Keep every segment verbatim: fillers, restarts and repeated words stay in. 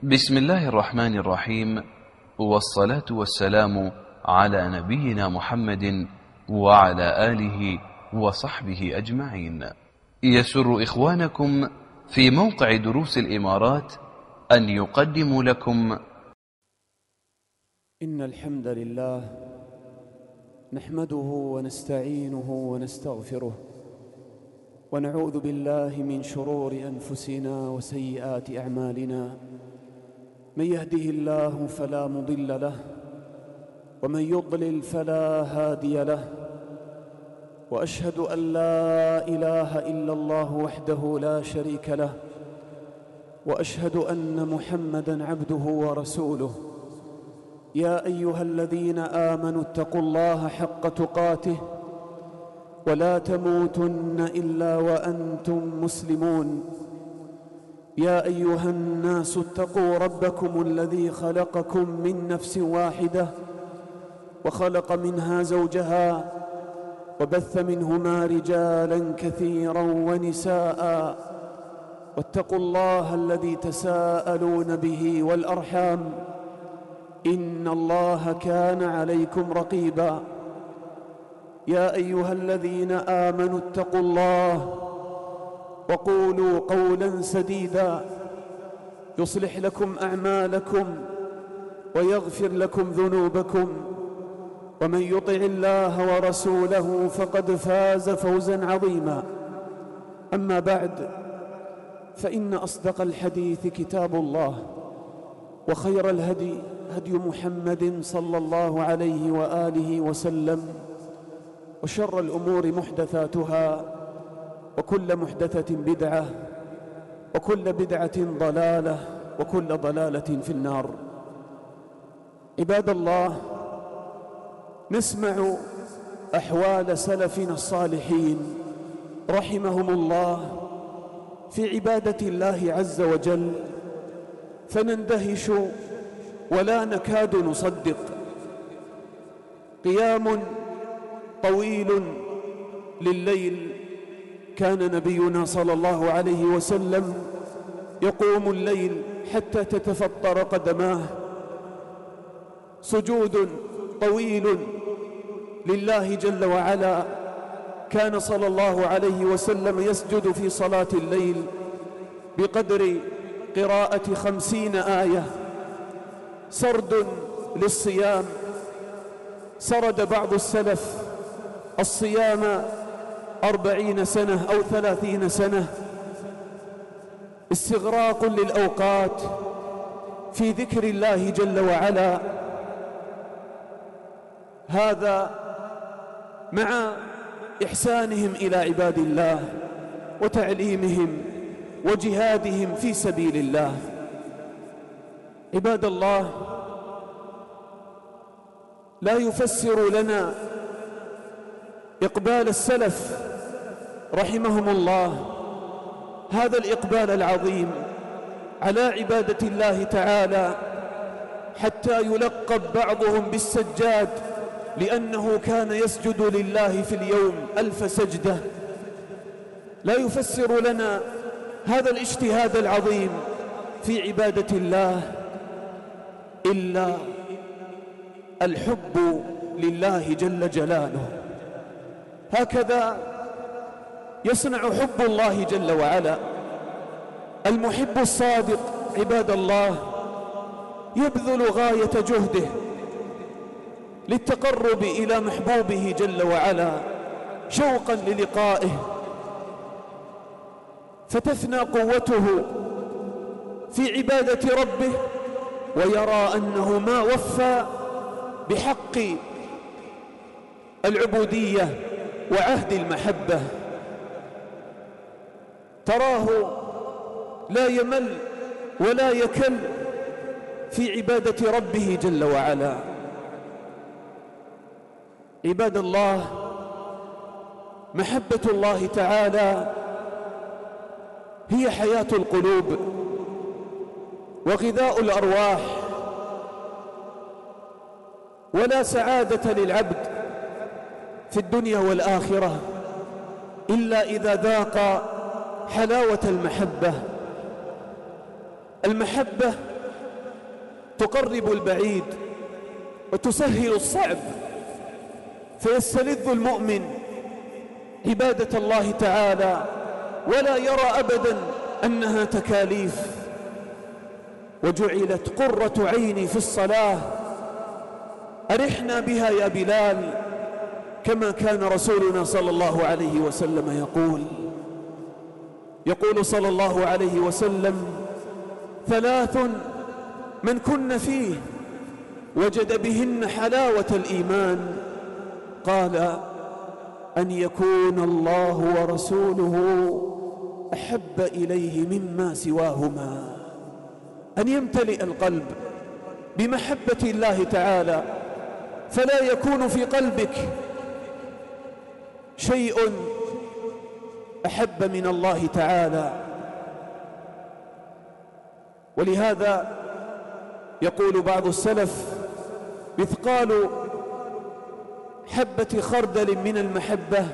بسم الله الرحمن الرحيم، والصلاة والسلام على نبينا محمد وعلى آله وصحبه أجمعين. يسر إخوانكم في موقع دروس الإمارات أن يقدموا لكم إن الحمد لله نحمده ونستعينه ونستغفره ونعوذ بالله من شرور أنفسنا وسيئات أعمالنا. من يهده الله فلا مضل له ومن يضلل فلا هادي له، وأشهد أن لا إله إلا الله وحده لا شريك له، وأشهد أن محمدًا عبده ورسوله. يا أيها الذين آمنوا اتقوا الله حق تقاته ولا تموتن إلا وأنتم مسلمون. يا أيها الناس اتقوا ربكم الذي خلقكم من نفس واحدة وخلق منها زوجها وبث منهما رجالا كثيرا ونساء، واتقوا الله الذي تساءلون به والأرحام إن الله كان عليكم رقيبا. يا أيها الذين آمنوا اتقوا الله وقولوا قولا سديدا يصلح لكم أعمالكم ويغفر لكم ذنوبكم، ومن يطع الله ورسوله فقد فاز فوزا عظيما. أما بعد، فإن أصدق الحديث كتاب الله، وخير الهدي هدي محمد صلى الله عليه وآله وسلم، وشر الأمور محدثاتها، وكل محدثة بدعة، وكل بدعة ضلالة، وكل ضلالة في النار. عباد الله، نسمع أحوال سلفنا الصالحين رحمهم الله في عبادة الله عز وجل، فنندهش ولا نكاد نصدق. قيام طويل لليل، كان نبينا صلى الله عليه وسلم يقوم الليل حتى تتفطر قدماه. سجود طويل لله جل وعلا، كان صلى الله عليه وسلم يسجد في صلاة الليل بقدر قراءة خمسين آية. سرد للصيام، سرد بعض السلف الصيام أربعين سنة أو ثلاثين سنة، استغراق للأوقات في ذكر الله جل وعلا. هذا مع إحسانهم إلى عباد الله وتعليمهم وجهادهم في سبيل الله. عباد الله، لا يفسر لنا إقبال السلف رحمهم الله هذا الإقبال العظيم على عبادة الله تعالى، حتى يلقب بعضهم بالسجاد، لأنه كان يسجد لله في اليوم ألف سجدة. لا يفسر لنا هذا الاجتهاد العظيم في عبادة الله إلا الحب لله جل جلاله. هكذا يصنع حب الله جل وعلا. المحب الصادق عباد الله يبذل غاية جهده للتقرب إلى محبوبه جل وعلا شوقا للقائه، فتفنى قوته في عبادة ربه، ويرى أنه ما وفى بحق العبودية وعهد المحبة. تراه لا يمل ولا يكل في عبادة ربه جل وعلا. عباد الله، محبة الله تعالى هي حياة القلوب وغذاء الأرواح، ولا سعادة للعبد في الدنيا والآخرة إلا إذا ذاق حلاوة المحبة. المحبة تقرب البعيد وتسهل الصعب، فيستلذ المؤمن عبادة الله تعالى ولا يرى أبدا أنها تكاليف. وجعلت قرة عيني في الصلاة، أرحنا بها يا بلال، كما كان رسولنا صلى الله عليه وسلم يقول يقول صلى الله عليه وسلم: ثلاث من كن فيه وجد بهن حلاوة الإيمان، قال: أن يكون الله ورسوله أحب إليه مما سواهما. أن يمتلئ القلب بمحبة الله تعالى، فلا يكون في قلبك شيء أحب من الله تعالى. ولهذا يقول بعض السلف: مثقال حبة خردل من المحبة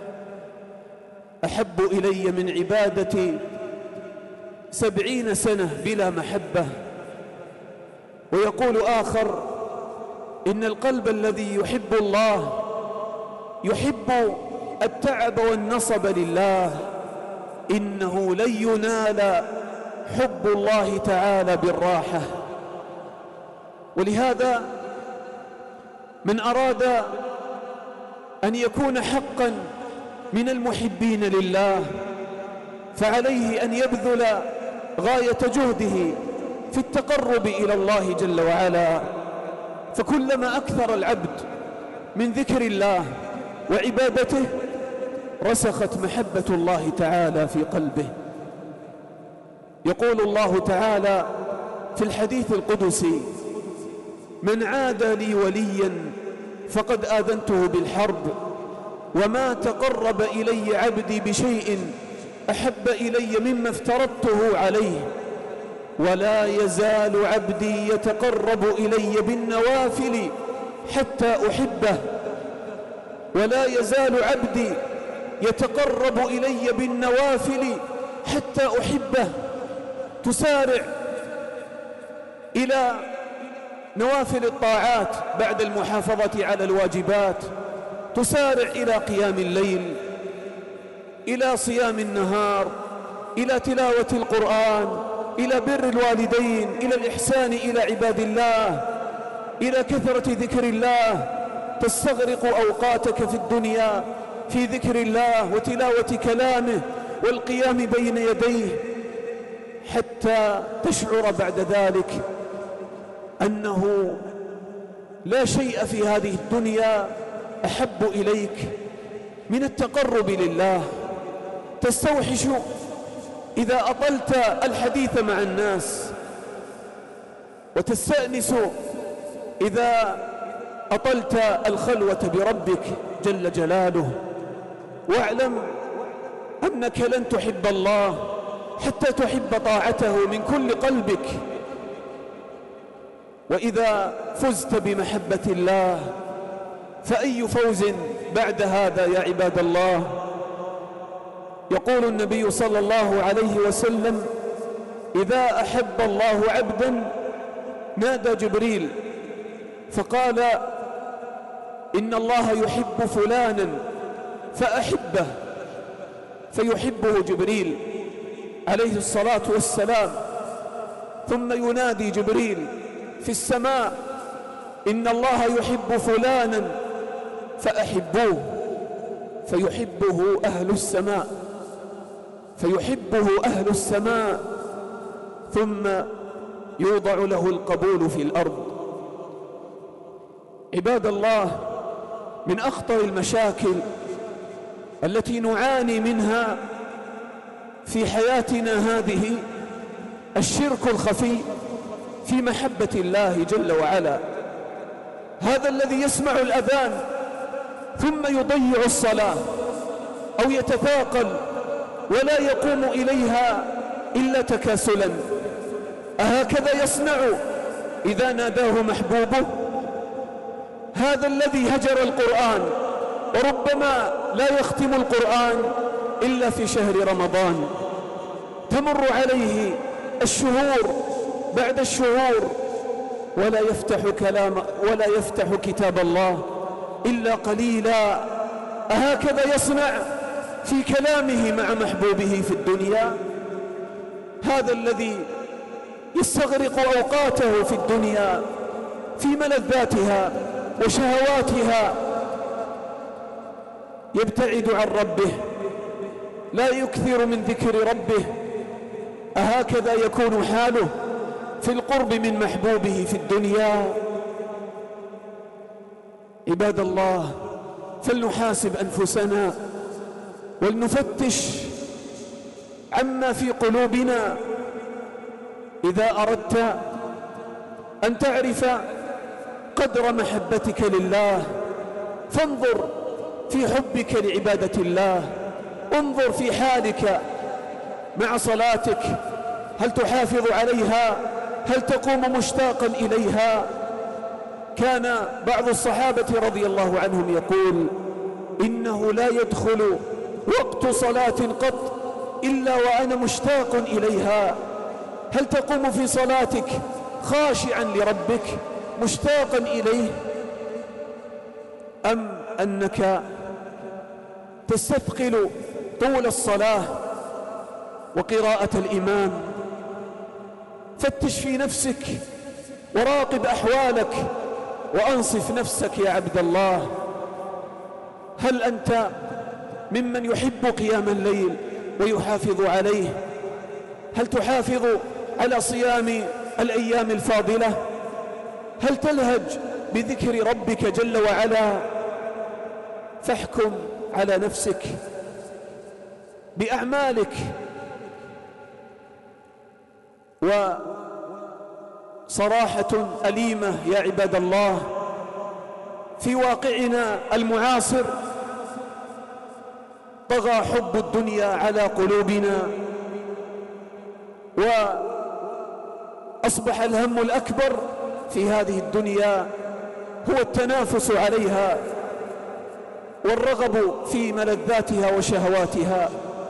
أحب إلي من عبادة سبعين سنة بلا محبة. ويقول آخر: إن القلب الذي يحب الله يحب التعب والنصب لله، إنه لن ينال حب الله تعالى بالراحة. ولهذا من أراد أن يكون حقا من المحبين لله فعليه أن يبذل غاية جهده في التقرب إلى الله جل وعلا. فكلما أكثر العبد من ذكر الله وعبادته رسخت محبة الله تعالى في قلبه. يقول الله تعالى في الحديث القدسي: من عاد لي وليا فقد آذنته بالحرب، وما تقرب إلي عبدي بشيء أحب إلي مما افترضته عليه، ولا يزال عبدي يتقرب إلي بالنوافل حتى أحبه، ولا يزال عبدي يتقرب إلي بالنوافل حتى أحبه. تسارع إلى نوافل الطاعات بعد المحافظة على الواجبات، تسارع إلى قيام الليل، إلى صيام النهار، إلى تلاوة القرآن، إلى بر الوالدين، إلى الإحسان إلى عباد الله، إلى كثرة ذكر الله. تستغرق أوقاتك في الدنيا في ذكر الله وتلاوة كلامه والقيام بين يديه، حتى تشعر بعد ذلك أنه لا شيء في هذه الدنيا أحب إليك من التقرب لله. تستوحش إذا أطلت الحديث مع الناس، وتستأنس إذا أطلت الخلوة بربك جل جلاله. واعلم أنك لن تحب الله حتى تحب طاعته من كل قلبك. وإذا فزت بمحبة الله فأي فوز بعد هذا يا عباد الله. يقول النبي صلى الله عليه وسلم: إذا أحب الله عبدا نادى جبريل فقال: إن الله يحب فلانا فأحبه، فيحبه جبريل عليه الصلاة والسلام. ثم ينادي جبريل في السماء: إن الله يحب فلانا فأحبوه، فيحبه أهل السماء فيحبه أهل السماء ثم يوضع له القبول في الأرض. عباد الله، من أخطر المشاكل التي نعاني منها في حياتنا هذه الشرك الخفي في محبة الله جل وعلا. هذا الذي يسمع الأذان ثم يضيع الصلاة أو يتثاقل ولا يقوم إليها إلا تكاسلا. أهكذا يصنع إذا ناداه محبوبه؟ هذا الذي هجر القرآن وربما لا يختم القرآن إلا في شهر رمضان، تمر عليه الشهور بعد الشهور ولا يفتح كلام ولا يفتح كتاب الله إلا قليلا. أهكذا يصنع في كلامه مع محبوبه في الدنيا؟ هذا الذي يستغرق أوقاته في الدنيا في ملذاتها وشهواتها، يبتعد عن ربه، لا يكثر من ذكر ربه. أهكذا يكون حاله في القرب من محبوبه في الدنيا؟ عباد الله، فلنحاسب أنفسنا ولنفتش عما في قلوبنا. إذا أردت أن تعرف قدر محبتك لله فانظر في حبك لعبادة الله، انظر في حالك مع صلاتك، هل تحافظ عليها؟ هل تقوم مشتاقا إليها؟ كان بعض الصحابة رضي الله عنهم يقول: إنه لا يدخل وقت صلاة قط إلا وأنا مشتاق إليها. هل تقوم في صلاتك خاشعا لربك مشتاقا إليه، أم أنك تستثقل طول الصلاة وقراءة الإمام؟ فتش في نفسك وراقب أحوالك وأنصف نفسك يا عبد الله. هل أنت ممن يحب قيام الليل ويحافظ عليه؟ هل تحافظ على صيام الأيام الفاضلة؟ هل تلهج بذكر ربك جل وعلا؟ فاحكم على نفسك بأعمالك. وصراحة أليمة يا عباد الله، في واقعنا المعاصر طغى حب الدنيا على قلوبنا، وأصبح الهم الأكبر في هذه الدنيا هو التنافس عليها والرغب في ملذاتها وشهواتها.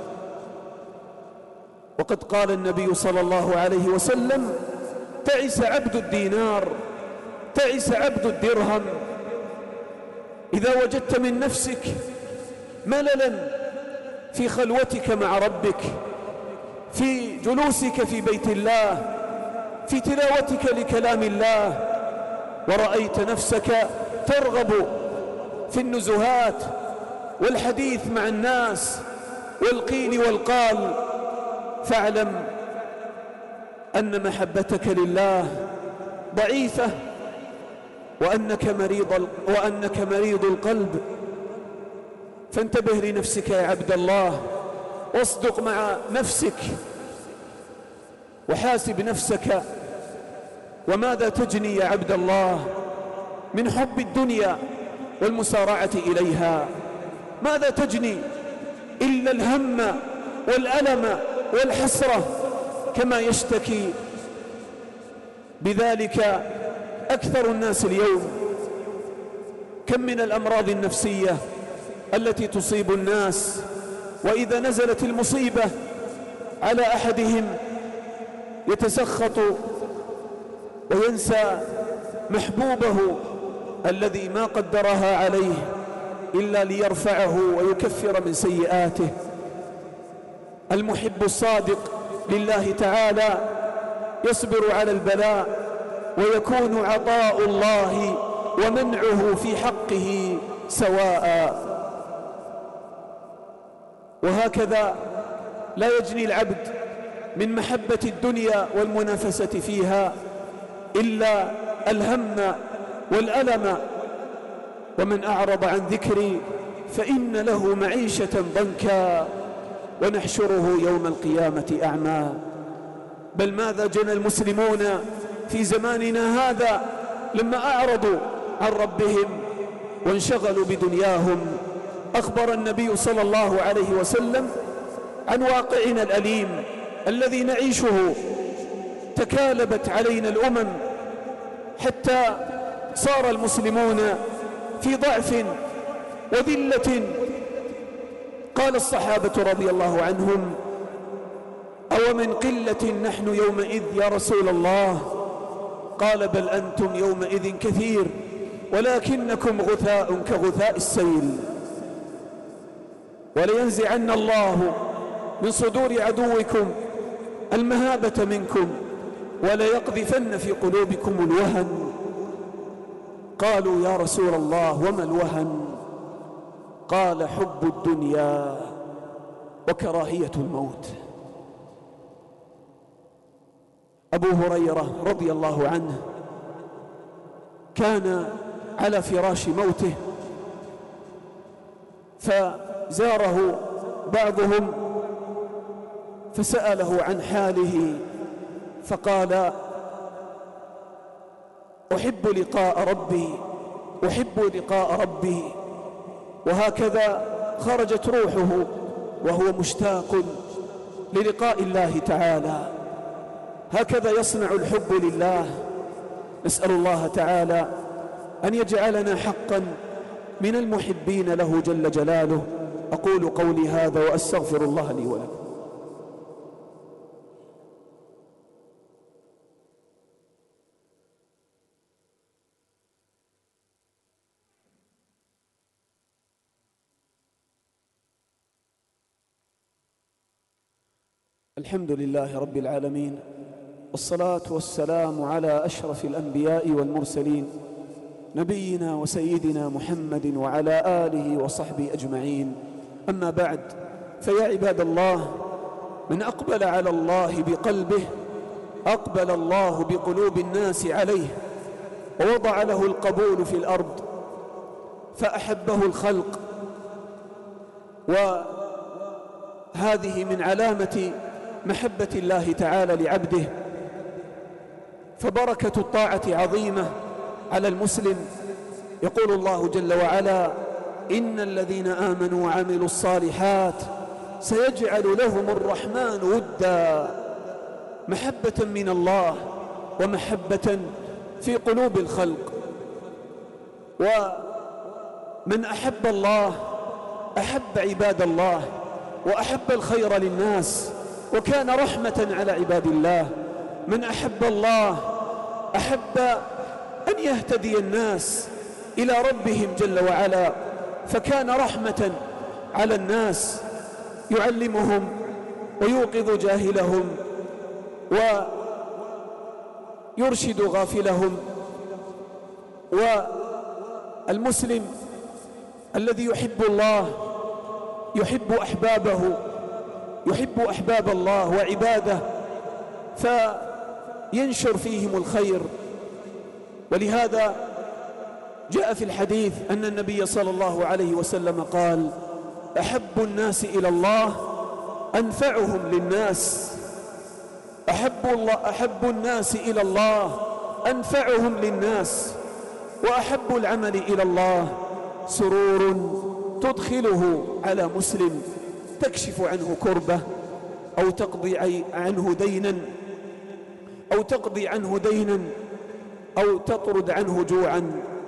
وقد قال النبي صلى الله عليه وسلم: تعس عبد الدينار، تعس عبد الدرهم. إذا وجدت من نفسك مللا في خلوتك مع ربك، في جلوسك في بيت الله، في تلاوتك لكلام الله، ورأيت نفسك ترغب في النزهات والحديث مع الناس والقيل والقال، فاعلم أن محبتك لله ضعيفة، وأنك مريض, وأنك مريض القلب. فانتبه لنفسك يا عبد الله، واصدق مع نفسك وحاسب نفسك. وماذا تجني يا عبد الله من حب الدنيا والمسارعة إليها؟ ماذا تجني إلا الهم والألم والحسرة، كما يشتكي بذلك أكثر الناس اليوم. كم من الأمراض النفسية التي تصيب الناس، وإذا نزلت المصيبة على أحدهم يتسخط وينسى محبوبه الذي ما قدرها عليه إلا ليرفعه ويكفر من سيئاته. المحب الصادق لله تعالى يصبر على البلاء، ويكون عطاء الله ومنعه في حقه سواء. وهكذا لا يجني العبد من محبة الدنيا والمنافسة فيها إلا الهم والألم. ومن أعرض عن ذكري فإن له معيشة ضنكا ونحشره يوم القيامة أعمى. بل ماذا جنى المسلمون في زماننا هذا لما أعرضوا عن ربهم وانشغلوا بدنياهم؟ أخبر النبي صلى الله عليه وسلم عن واقعنا الأليم الذي نعيشه. تكالبت علينا الأمم حتى صار المسلمون في ضعف وذلة. قال الصحابة رضي الله عنهم: أو من قلة نحن يومئذ يا رسول الله؟ قال بل أنتم يومئذ كثير ولكنكم غثاء كغثاء السيل. ولينزعن الله من صدور عدوكم المهابة منكم وليقذفن في قلوبكم الوهن. قالوا يا رسول الله وما الوهن؟ قال حب الدنيا وكراهية الموت. أبو هريرة رضي الله عنه كان على فراش موته، فزاره بعضهم فسأله عن حاله فقال أحب لقاء ربي أحب لقاء ربي. وهكذا خرجت روحه وهو مشتاق للقاء الله تعالى. هكذا يصنع الحب لله. نسأل الله تعالى أن يجعلنا حقا من المحبين له جل جلاله. أقول قولي هذا وأستغفر الله لي ولكم. الحمد لله رب العالمين، والصلاة والسلام على أشرف الأنبياء والمرسلين نبينا وسيدنا محمد وعلى آله وصحبه أجمعين. أما بعد، فيا عباد الله، من أقبل على الله بقلبه أقبل الله بقلوب الناس عليه، ووضع له القبول في الأرض فأحبه الخلق. وهذه من علامة محبة الله تعالى لعبده. فبركة الطاعة عظيمة على المسلم. يقول الله جل وعلا إن الذين آمنوا وعملوا الصالحات سيجعل لهم الرحمن ودا. محبة من الله ومحبة في قلوب الخلق. ومن أحب الله أحب عباد الله وأحب الخير للناس وكان رحمة على عباد الله. من أحب الله أحب أن يهتدي الناس إلى ربهم جل وعلا، فكان رحمة على الناس، يعلمهم ويوقظ جاهلهم ويرشد غافلهم. والمسلم الذي يحب الله يحب أحبابه، يحب أحباب الله وعباده، فينشر فيهم الخير. ولهذا جاء في الحديث أن النبي صلى الله عليه وسلم قال أحب الناس إلى الله أنفعهم للناس. أحب, الله أحب الناس إلى الله أنفعهم للناس. وأحب العمل إلى الله سرور تدخله على مسلم تكشف عنه كربة أو تقضي عنه دينا أو تقضي عنه دينا أو تطرد عنه جوعا.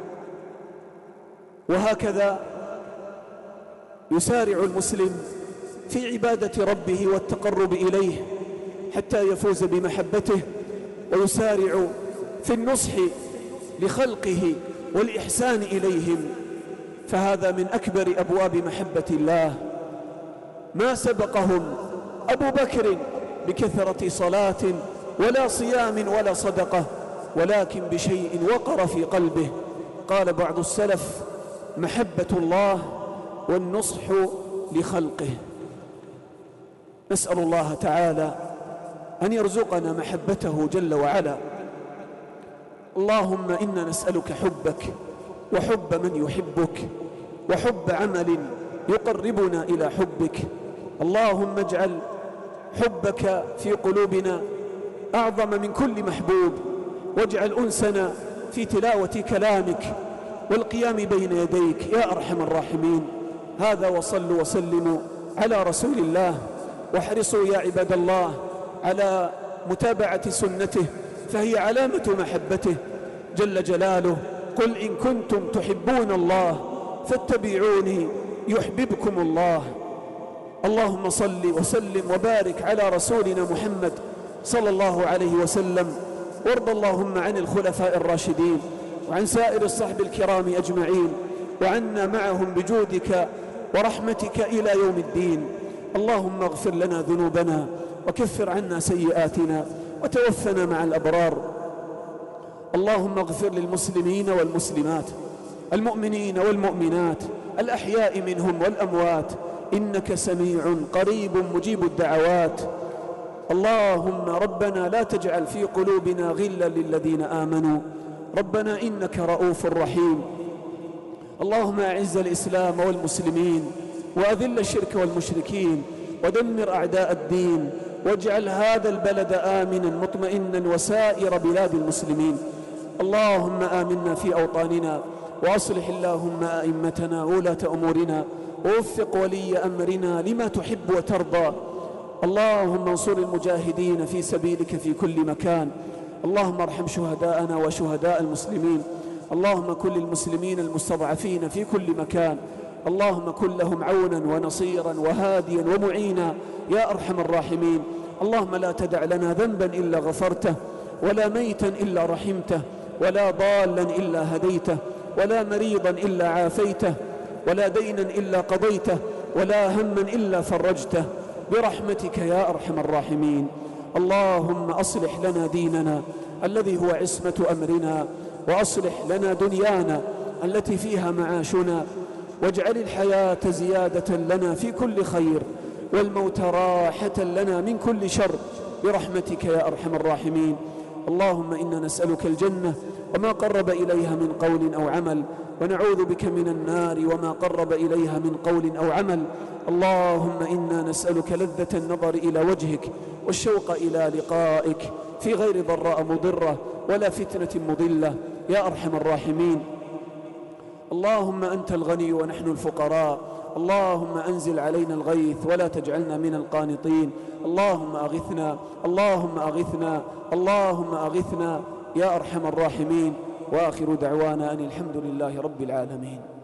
وهكذا يسارع المسلم في عبادة ربه والتقرب إليه حتى يفوز بمحبته، ويسارع في النصح لخلقه والإحسان إليهم. فهذا من أكبر أبواب محبة الله. ما سبقهم أبو بكر بكثرة صلاة ولا صيام ولا صدقة، ولكن بشيء وقر في قلبه. قال بعض السلف محبة الله والنصح لخلقه. نسأل الله تعالى أن يرزقنا محبته جل وعلا. اللهم إنا نسألك حبك وحب من يحبك وحب عمل يقربنا إلى حبك. اللهم اجعل حبك في قلوبنا أعظم من كل محبوب، واجعل أنسنا في تلاوة كلامك والقيام بين يديك يا أرحم الراحمين. هذا وصلوا وسلموا على رسول الله، واحرصوا يا عباد الله على متابعة سنته، فهي علامة محبته جل جلاله. قل إن كنتم تحبون الله فاتبعوني يحببكم الله. اللهم صل وسلم وبارك على رسولنا محمد صلى الله عليه وسلم وارض اللهم عن الخلفاء الراشدين وعن سائر الصحب الكرام أجمعين، وعنا معهم بجودك ورحمتك إلى يوم الدين. اللهم اغفر لنا ذنوبنا وكفر عنا سيئاتنا وتوفنا مع الأبرار. اللهم اغفر للمسلمين والمسلمات، المؤمنين والمؤمنات، الأحياء منهم والأموات، إنك سميع قريب مجيب الدعوات. اللهم ربنا لا تجعل في قلوبنا غلا للذين آمنوا، ربنا إنك رؤوف رحيم. اللهم أعز الإسلام والمسلمين وأذل الشرك والمشركين ودمر أعداء الدين، واجعل هذا البلد آمنا مطمئنا وسائر بلاد المسلمين. اللهم آمنا في أوطاننا، وأصلح اللهم أئمتنا وولاة أمورنا، ووفق ولي أمرنا لما تحب وترضى. اللهم انصر المجاهدين في سبيلك في كل مكان. اللهم ارحم شهداءنا وشهداء المسلمين. اللهم كن للمسلمين المستضعفين في كل مكان. اللهم كن لهم عونا ونصيرا وهاديا ومعينا يا أرحم الراحمين. اللهم لا تدع لنا ذنبا إلا غفرته، ولا ميتا إلا رحمته، ولا ضالا إلا هديته، ولا مريضا إلا عافيته، ولا دينا إلا قضيته، ولا هما إلا فرجته، برحمتك يا أرحم الراحمين. اللهم أصلح لنا ديننا الذي هو عصمة أمرنا، وأصلح لنا دنيانا التي فيها معاشنا، واجعل الحياة زيادة لنا في كل خير، والموت راحة لنا من كل شر، برحمتك يا أرحم الراحمين. اللهم إنا نسألك الجنة وما قرب إليها من قول أو عمل، ونعوذ بك من النار وما قرب إليها من قول أو عمل. اللهم إنا نسألك لذة النظر إلى وجهك والشوق إلى لقائك في غير ضراء مضرة ولا فتنة مضلة يا أرحم الراحمين. اللهم أنت الغني ونحن الفقراء، اللهم أنزل علينا الغيث ولا تجعلنا من القانطين. اللهم أغثنا، اللهم أغثنا، اللهم أغثنا يا أرحم الراحمين. وآخر دعوانا أن الحمد لله رب العالمين.